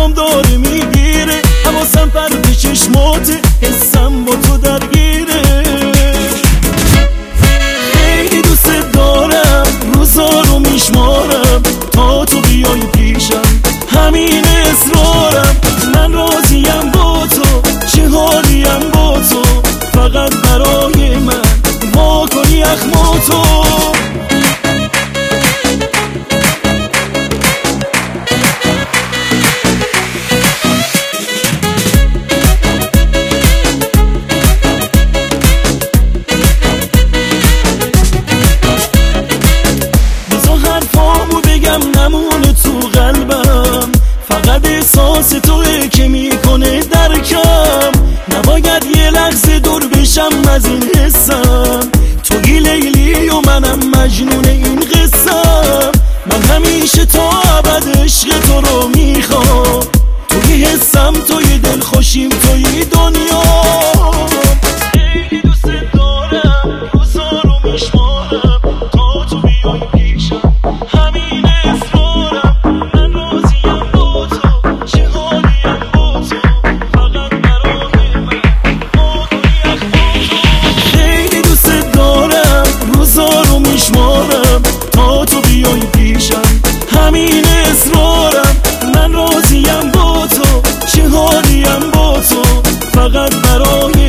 برام داره میگیره، حواسم پرد چشماته، حسم با تو درگیره. خیلی دوست دارم، روزا رو میشمارم تا تو بیای پیشم، همین اصرارم. من راضیم با تو، چه حالیم با تو، فقط برای من وا کنی اخماتو. نمونه تو قلبم، فقط احساس توئه که میکنه درکم. نباید یه لحظه دور بشم از این حسم، توی لیلی و منم مجنون این قصم. من همیشه تا ابد عشق تو رو میخوام، توی حسم، توی دل خوشیم، توی دنیا. خیلی دوست دارم، روزا رو میشمارم تا تو بیای پیشم، همین اصرارم. من راضیم با تو، چه حالیم با تو، فقط برای من وا کنی اخماتو. خیلی دوست دارم، روزا رو میشمارم تا تو بیای پیشم، همین اصرارم. من راضیم با تو، چه حالیم با تو، فقط برای